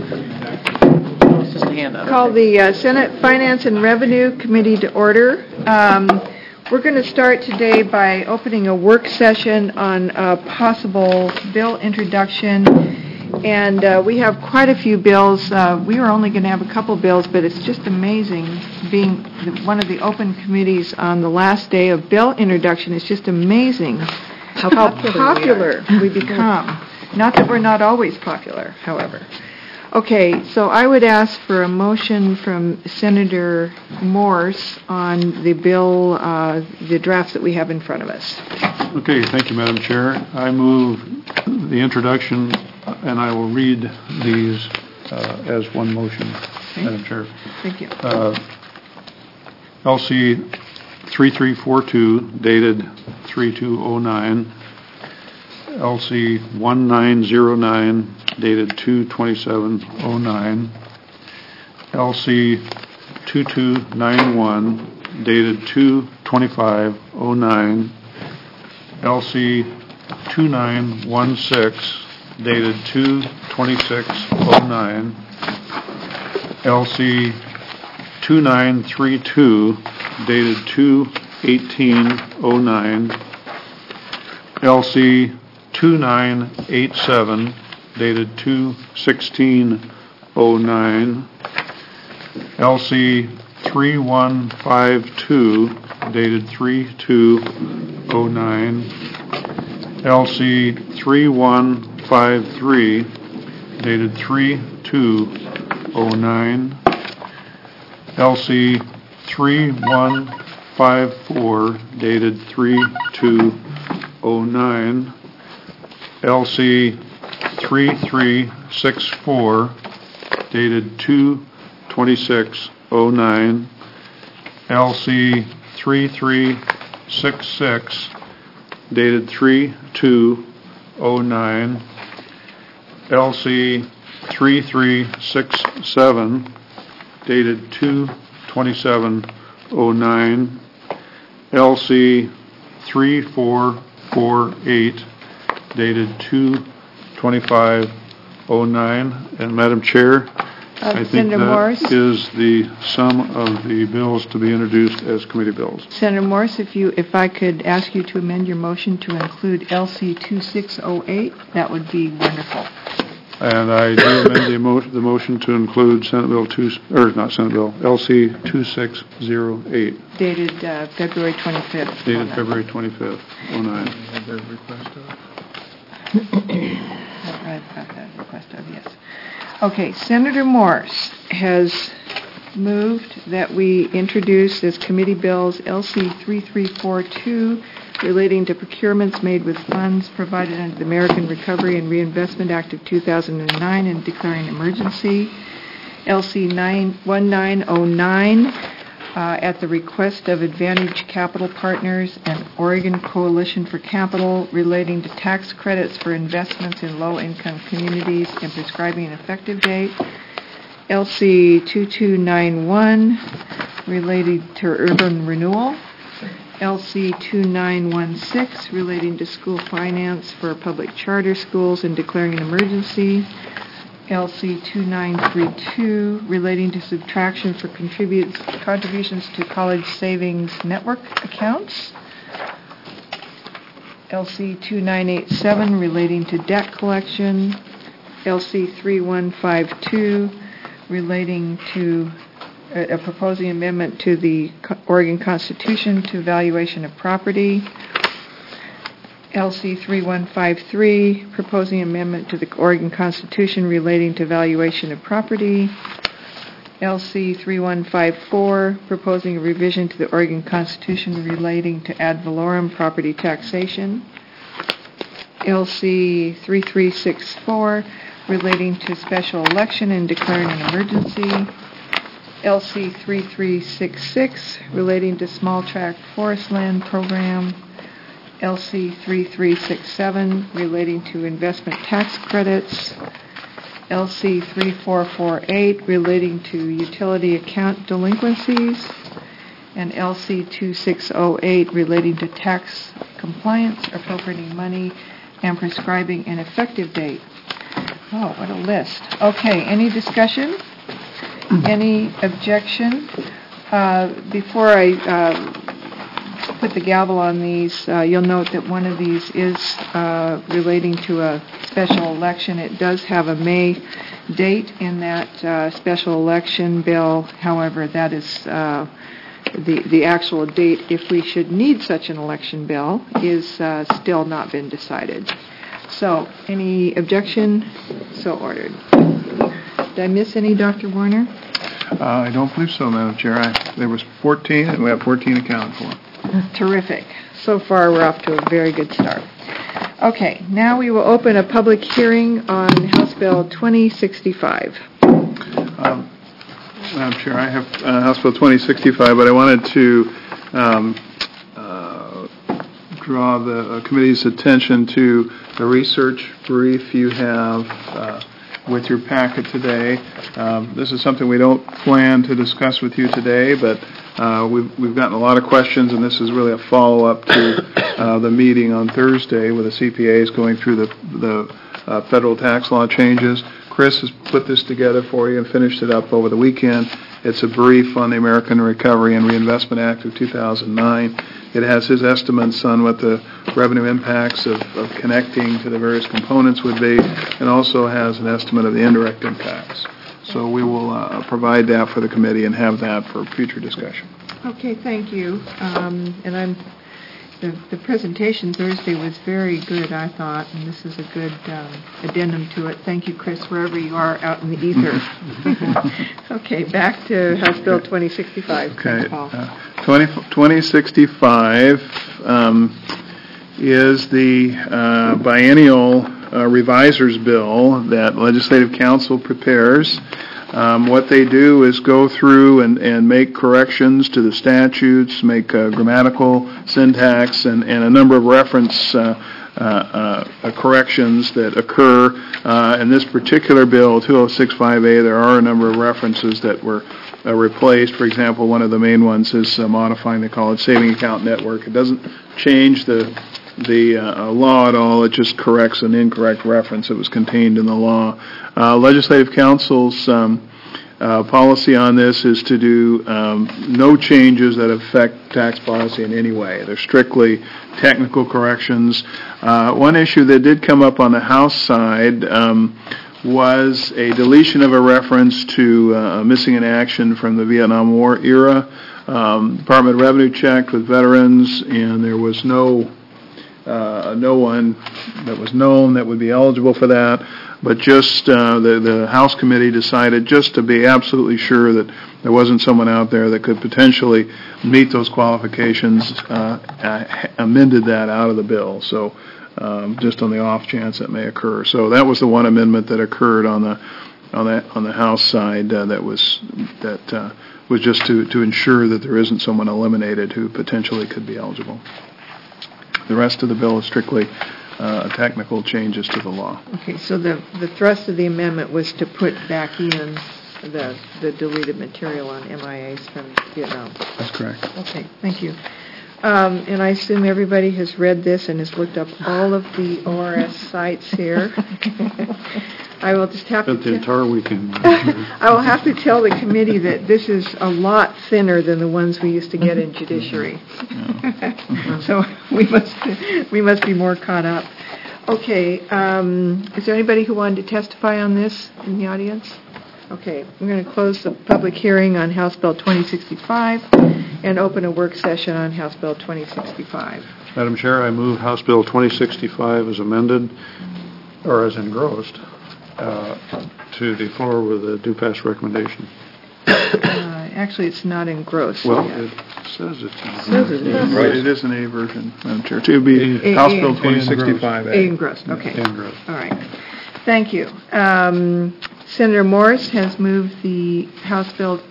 It's just a handout. Call the Senate Finance and Revenue Committee to order. We're going to start today by opening a work session on possible bill introduction. And we have quite a few bills. We were only going to have a couple bills, but it's just amazing being one of the open committees on the last day of bill introduction. It's just amazing how popular we become. Not that we're not always popular, however. Okay, so I would ask for a motion from Senator Morse on the bill, the drafts that we have in front of us. Okay, thank you, Madam Chair. I move the introduction, and I will read these as one motion, okay. Madam Chair. Thank you. LC 3342, dated 3209. LC 1909, dated 2/27/09. LC 2291, dated 2/25/09. LC 2916, dated 2/26/09. LC 2932, dated 2/18/09. LC 2987, dated 2/16/09. LC 3152, dated 3/2/09. LC 3153, dated 3/2/09. LC 3154, dated 3/2/09. LC 3364, dated 2/26/09. LC 3366, dated 3/2/09. LC 3367, dated 2/27/09. LC 3448, dated 2/25/09. And Madam Chair, I think that Morse is the sum of the bills to be introduced as committee bills. Senator Morse, if I could ask you to amend your motion to include LC 2608, that would be wonderful. And I do amend the motion to include LC 2608. Dated February 25th. Dated February 25th, 09. Yes. Okay, Senator Morse has moved that we introduce as committee bills LC 3342, relating to procurements made with funds provided under the American Recovery and Reinvestment Act of 2009 and declaring emergency. LC 1909, at the request of Advantage Capital Partners and Oregon Coalition for Capital, relating to tax credits for investments in low-income communities and prescribing an effective date. LC 2291, related to urban renewal. LC 2916, relating to school finance for public charter schools and declaring an emergency. LC 2932, relating to subtraction for contributions to college savings network accounts. LC 2987, relating to debt collection. LC 3152, relating to proposing amendment to the Oregon Constitution to valuation of property. LC 3153, proposing amendment to the Oregon Constitution relating to valuation of property. LC 3154, proposing a revision to the Oregon Constitution relating to ad valorem property taxation. LC 3364, relating to special election and declaring an emergency. LC 3366, relating to small tract forest land program. LC 3367, relating to investment tax credits. LC 3448, relating to utility account delinquencies. And LC 2608, relating to tax compliance, appropriating money, and prescribing an effective date. Oh, what a list. Okay, any discussion? Any objection? Before I put the gavel on these, you'll note that one of these is relating to a special election. It does have a May date in that special election bill. However, that is the actual date, if we should need such an election bill, is still not been decided. So, any objection? So ordered. Did I miss any, Dr. Warner? I don't believe so, Madam Chair. There was 14, and we have 14 accounted for. Terrific. So far, we're off to a very good start. Okay, now we will open a public hearing on House Bill 2065. Madam Chair, I have House Bill 2065, but I wanted to draw the committee's attention to the research brief you have with your packet today. This is something we don't plan to discuss with you today, but we've gotten a lot of questions, and this is really a follow-up to the meeting on Thursday with the CPAs going through the federal tax law changes. Chris has put this together for you and finished it up over the weekend. It's a brief on the American Recovery and Reinvestment Act of 2009. It has his estimates on what the revenue impacts of connecting to the various components would be, and also has an estimate of the indirect impacts. So we will provide that for the committee and have that for future discussion. Okay, thank you. And the presentation Thursday was very good, I thought, and this is a good addendum to it. Thank you, Chris, wherever you are out in the ether. Okay, back to House Bill 2065. Okay, Paul. 2065 is the biennial revisers bill that Legislative Council prepares. What they do is go through and make corrections to the statutes, make grammatical, syntax, and a number of reference corrections that occur. In this particular bill, 2065A, there are a number of references that were replaced. For example, one of the main ones is modifying the college saving account network. It doesn't change the law at all. It just corrects an incorrect reference that was contained in the law. Legislative Council's policy on this is to do no changes that affect tax policy in any way. They're strictly technical corrections. One issue that did come up on the House side was a deletion of a reference to missing in action from the Vietnam War era. Department of Revenue checked with veterans, and there was no one that was known that would be eligible for that, but just the House committee decided, just to be absolutely sure that there wasn't someone out there that could potentially meet those qualifications, amended that out of the bill. So just on the off chance that may occur. So that was the one amendment that occurred on the House side that was just to ensure that there isn't someone eliminated who potentially could be eligible. The rest of the bill is strictly technical changes to the law. Okay, so the thrust of the amendment was to put back in the deleted material on MIAs from Vietnam. That's correct. Okay, thank you. And I assume everybody has read this and has looked up all of the ORS sites here. I will just have Spent the entire weekend. I will have to tell the committee that this is a lot thinner than the ones we used to get in judiciary. So we must be more caught up. Okay, is there anybody who wanted to testify on this in the audience? Okay, I'm going to close the public hearing on House Bill 2065 and open a work session on House Bill 2065. Madam Chair, I move House Bill 2065 as amended, or as engrossed, to the floor with a due pass recommendation. Actually, it's not engrossed. Well, yet. it says it's Says it is. Right, it is an A version, Madam Chair. It would be House Bill 2065A. Engrossed, okay. engrossed. All right. Thank you. Senator Morris has moved the House Bill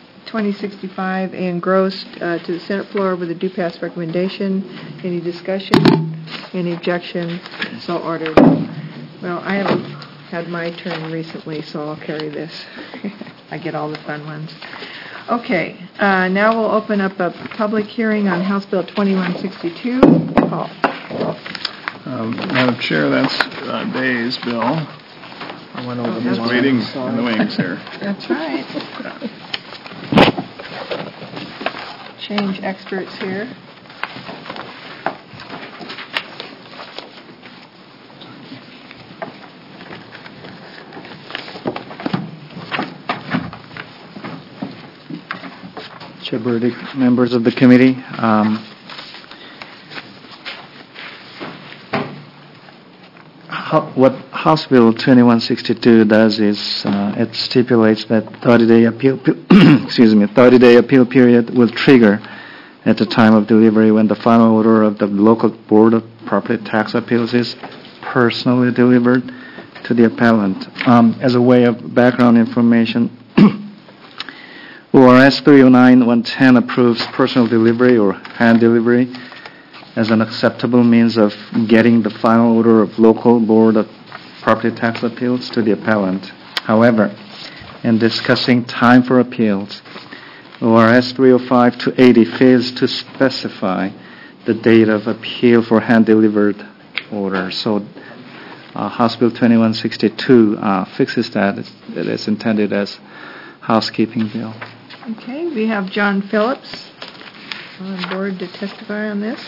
2065 engrossed to the Senate floor with a due pass recommendation. Any discussion? Any objection? So ordered. Well, I haven't had my turn recently, so I'll carry this. I get all the fun ones. Okay, now we'll open up a public hearing on House Bill 2162. Paul. Madam Chair, that's Day's bill. Just waiting in the wings here. That's right. Change experts here. Chair Burdick, members of the committee. What House Bill 2162 does is it stipulates that 30-day appeal, 30-day appeal period will trigger at the time of delivery when the final order of the local board of property tax appeals is personally delivered to the appellant. As a way of background information, ORS 309-110 approves personal delivery or hand delivery as an acceptable means of getting the final order of local board of property tax appeals to the appellant. However, in discussing time for appeals, ORS 305-80 fails to specify the date of appeal for hand-delivered orders. So House Bill 2162 fixes that. It is intended as housekeeping bill. Okay, we have John Phillips on board to testify on this.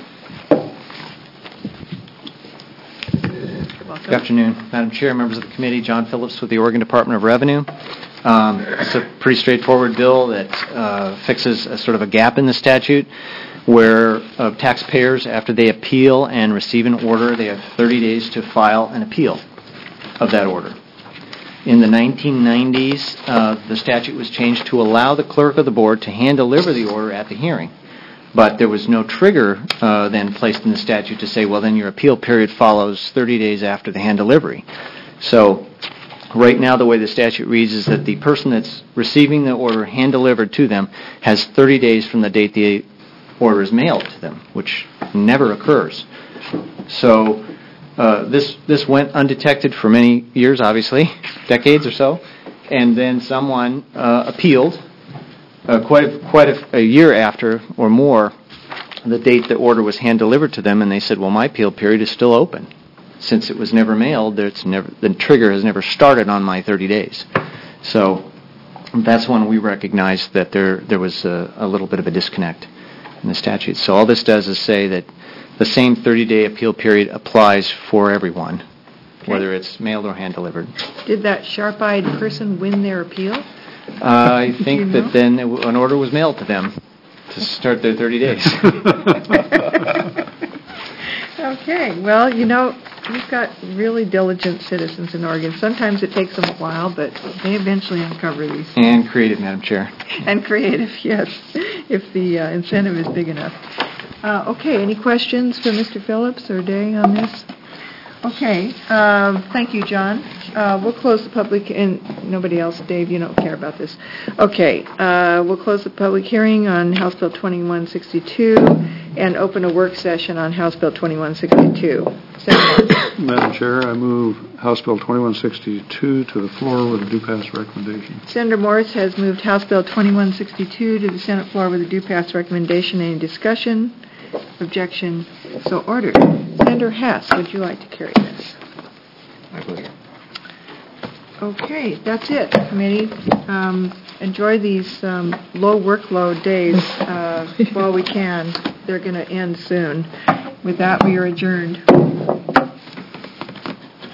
Good afternoon, Madam Chair, members of the committee. John Phillips with the Oregon Department of Revenue. It's a pretty straightforward bill that fixes a sort of a gap in the statute where taxpayers, after they appeal and receive an order, they have 30 days to file an appeal of that order. In the 1990s, the statute was changed to allow the clerk of the board to hand-deliver the order at the hearing. But there was no trigger then placed in the statute to say, well, then your appeal period follows 30 days after the hand delivery. So right now the way the statute reads is that the person that's receiving the order hand-delivered to them has 30 days from the date the order is mailed to them, which never occurs. So this went undetected for many years, obviously, decades or so, and then someone appealed quite a year after or more the date the order was hand-delivered to them, and they said, well, my appeal period is still open. Since it was never mailed, the trigger has never started on my 30 days. So that's when we recognized that there was a little bit of a disconnect in the statute. So all this does is say that the same 30-day appeal period applies for everyone, whether it's mailed or hand-delivered. Did that sharp-eyed person win their appeal? I think that then an order was mailed to them to start their 30 days. Okay, well, you know, we've got really diligent citizens in Oregon. Sometimes it takes them a while, but they eventually uncover these. And creative, Madam Chair. And creative, yes, if the incentive is big enough. Okay, any questions for Mr. Phillips or Day on this? Okay, thank you, John. We'll close the public, and nobody else, Dave, you don't care about this. Okay, we'll close the public hearing on House Bill 2162 and open a work session on House Bill 2162. Madam Chair, I move House Bill 2162 to the floor with a due pass recommendation. Senator Morse has moved House Bill 2162 to the Senate floor with a due pass recommendation. Any discussion? Objection? So ordered. Senator Hess, would you like to carry this? I believe. Okay, that's it, committee. Enjoy these low workload days while we can. They're going to end soon. With that, we are adjourned.